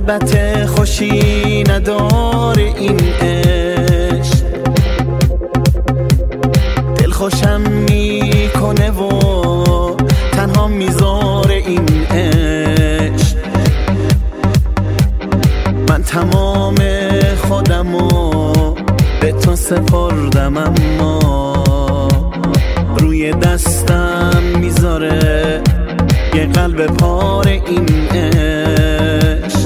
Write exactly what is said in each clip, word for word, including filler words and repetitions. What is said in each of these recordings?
محبت خوشی نداره این عشق، دل خوشم میکنه و تنها میذاره این عشق. من تمام خودمو به تو سپردم، اما روی دستم میذاره یه قلب پاره این عشق.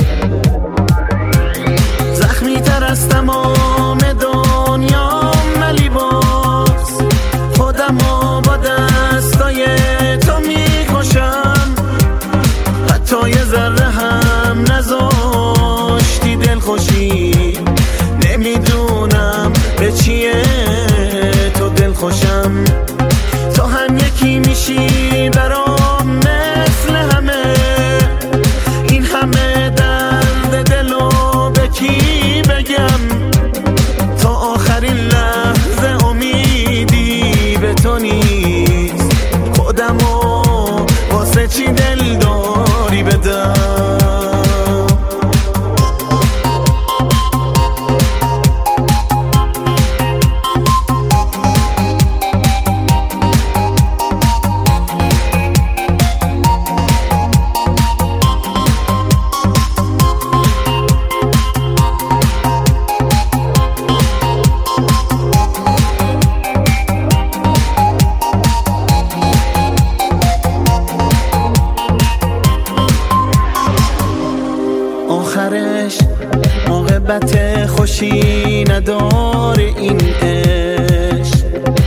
زخمی تر از تمام دنیا ولی باز خودمو با دستای تو میکشم، حتی یه ذره هم نذاشتی دل خوشی. نمیدونم به چیه تو دل خوشم، تو هم یکی میشی برام مثل همه. این همه درد دلو به کی بگم، تا آخرین لحظه امیدی به تو نیست. خودمو واسه چی دل داری بدم؟ آخرش عاقبت خوشی نداره این عشق،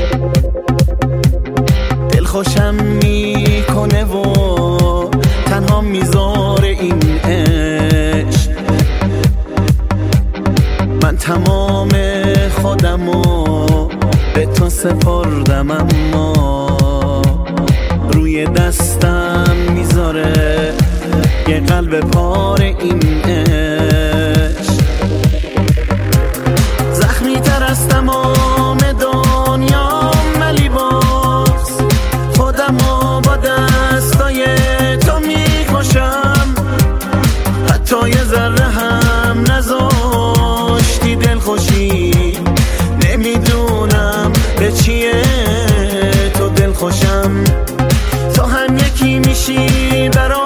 دل خوشم میکنه و تنها میذاره این عشق. من تمام خودمو به تو سپردم، اما روی دستم میذاره یه قلب پاره این عشق. زخمی تر از تمام دنیا ولی باز خودمو با دستای تو میکشم، حتی یه ذره هم نذاشتی دل خوشی. نمیدونم به چیه تو دل خوشم، تو هم یکی میشی برام